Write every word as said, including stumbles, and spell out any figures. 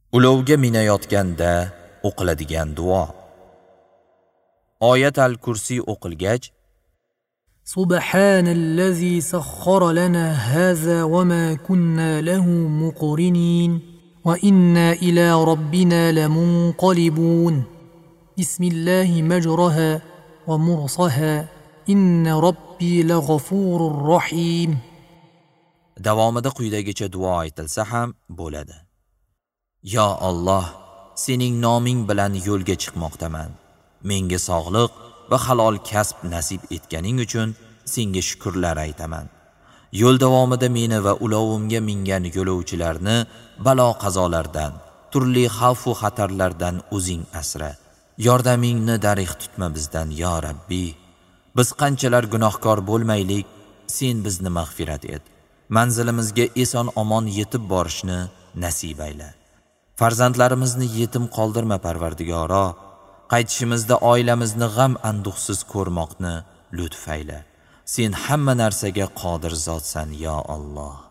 Ulovga minayotganda o'qiladigan duo. Oyat al-Kursi o'qilgach, Subhanallazi sakhkhara lana hadha wama kunna lahu muqrinin wa inna ila rabbina lamunqalibun. Bismillahi majraha wa mursaha. Inna robbi laghafurur rahim. Davomida quyidagicha duo aytilsa ham bo'ladi. Yo Alloh, sening noming bilan yo'lga chiqmoqdaman. Menga sog'liq va halol kasb nasib etganing uchun senga shukrlar aytaman. Yo'l davomida meni va ulovimga mingan yo'lovchilarni balo-qazolardan, turli xavf va xatarlardan o'zing asra. Yordamingni darig' tutma bizdan, yo Rabbi. Biz qanchalar gunohkor bo'lmaylik, sen bizni mag'firat et. Manzilimizga eson-omon yetib borishni nasib ayla. Farzandlarimizni yetim qoldirma Parvardigoro. Qaytishimizda oilamizni g'am anduhsiz ko'rmoqni lutf ayla. Sen hamma narsaga qodir zotsan, yo Alloh.